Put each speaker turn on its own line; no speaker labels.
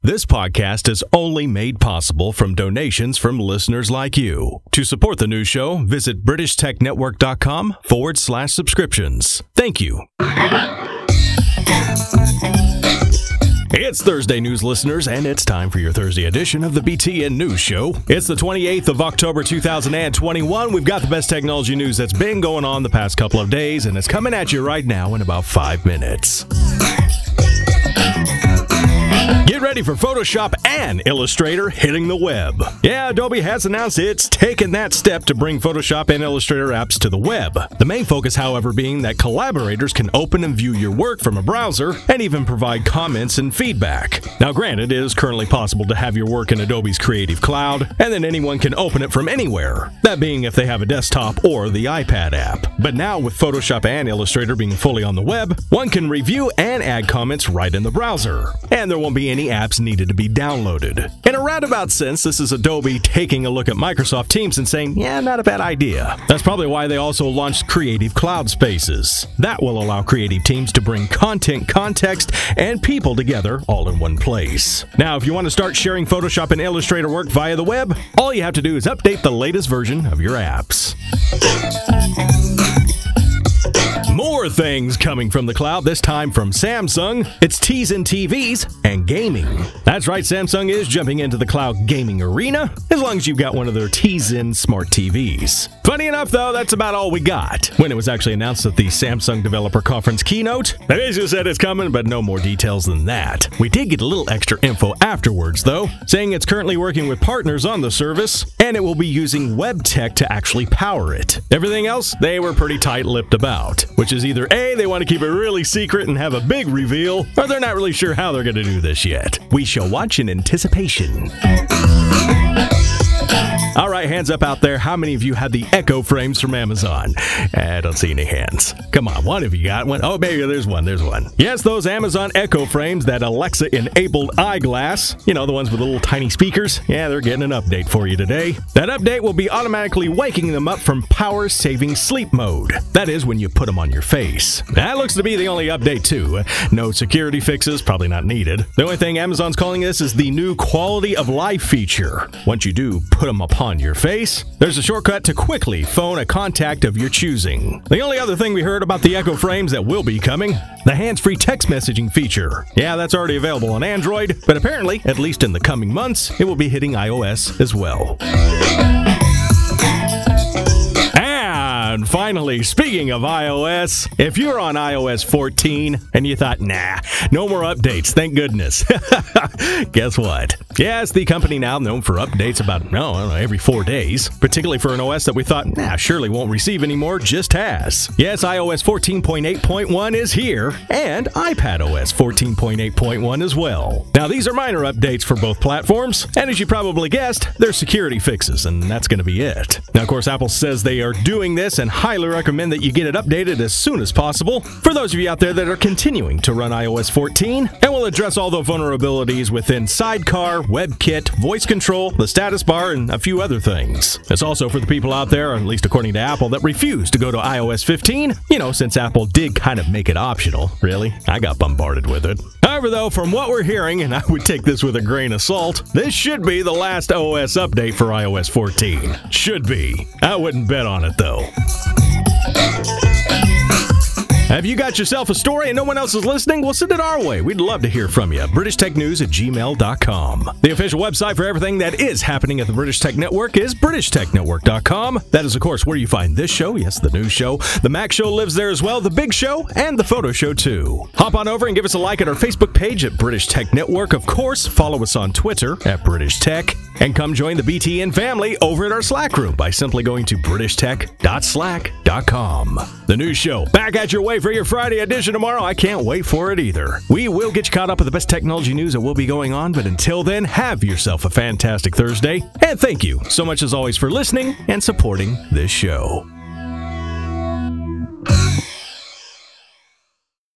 This podcast is only made possible from donations from listeners like you. To support the news show, visit BritishTechNetwork.com/subscriptions. Thank you. It's Thursday news, listeners, and it's time for your Thursday edition of the BTN News Show. It's the 28th of October, 2021. We've got the best technology news that's been going on the past couple of days, and it's coming at you right now in about 5 minutes. Get ready for Photoshop and Illustrator hitting the web. Yeah, Adobe has announced it's taken that step to bring Photoshop and Illustrator apps to the web. The main focus, however, being that collaborators can open and view your work from a browser and even provide comments and feedback. Now, granted, it is currently possible to have your work in Adobe's Creative Cloud, and then anyone can open it from anywhere, that being if they have a desktop or the iPad app. But now, with Photoshop and Illustrator being fully on the web, one can review and add comments right in the browser, and there won't be any apps needed to be downloaded. In a roundabout sense, this is Adobe taking a look at Microsoft Teams and saying, yeah, not a bad idea. That's probably why they also launched Creative Cloud Spaces. That will allow creative teams to bring content, context, and people together all in one place. Now, if you want to start sharing Photoshop and Illustrator work via the web, all you have to do is update the latest version of your apps. More things coming from the cloud, this time from Samsung. It's Tizen TVs and gaming. That's right, Samsung is jumping into the cloud gaming arena, as long as you've got one of their Tizen smart TVs. Funny enough, though, that's about all we got. When it was actually announced at the Samsung Developer Conference keynote, they basically said it's coming, but no more details than that. We did get a little extra info afterwards, though, saying it's currently working with partners on the service, and it will be using web tech to actually power it. Everything else, they were pretty tight-lipped about, which is either A, they want to keep it really secret and have a big reveal, or they're not really sure how they're going to do this yet. We shall watch in anticipation. All right, hands up out there. How many of you had the Echo frames from Amazon? I don't see any hands. Come on, one of you got one. Oh, maybe there's one. Yes, those Amazon Echo frames, that Alexa-enabled eyeglass. You know, the ones with the little tiny speakers. Yeah, they're getting an update for you today. That update will be automatically waking them up from power-saving sleep mode. That is when you put them on your face. That looks to be the only update, too. No security fixes, probably not needed. The only thing Amazon's calling this is the new quality of life feature. Once you do put them upon your face, there's a shortcut to quickly phone a contact of your choosing. The only other thing we heard about the Echo frames that will be coming, the hands-free text messaging feature. Yeah, that's already available on Android, but apparently, at least in the coming months, it will be hitting iOS as well. And finally, speaking of iOS, if you're on iOS 14 and you thought, nah, no more updates, thank goodness. Guess what? Yes, the company now known for updates about, every 4 days, particularly for an OS that we thought, surely won't receive anymore, just has. Yes, iOS 14.8.1 is here, and iPadOS 14.8.1 as well. Now, these are minor updates for both platforms, and as you probably guessed, they're security fixes, and that's going to be it. Now, of course, Apple says they are doing this and highly recommend that you get it updated as soon as possible. For those of you out there that are continuing to run iOS 14, and will address all the vulnerabilities within Sidecar, WebKit, voice control, the status bar, and a few other things. It's also for the people out there, at least according to Apple, that refuse to go to iOS 15, since Apple did kind of make it optional. Really? I got bombarded with it. However, though, from what we're hearing, and I would take this with a grain of salt, this should be the last OS update for iOS 14. Should be. I wouldn't bet on it, though. Have you got yourself a story and no one else is listening? Well, send it our way. We'd love to hear from you. BritishTechNews@gmail.com. The official website for everything that is happening at the British Tech Network is BritishTechNetwork.com. That is, of course, where you find this show, yes, the news show. The Mac Show lives there as well, the Big Show, and the Photo Show, too. Hop on over and give us a like at our Facebook page at British Tech Network. Of course, follow us on Twitter at British Tech. And come join the BTN family over at our Slack group by simply going to BritishTech.slack.com. The news show back at your way for your Friday edition tomorrow. I can't wait for it either. We will get you caught up with the best technology news that will be going on, but until then, have yourself a fantastic Thursday. And thank you so much as always for listening and supporting this show.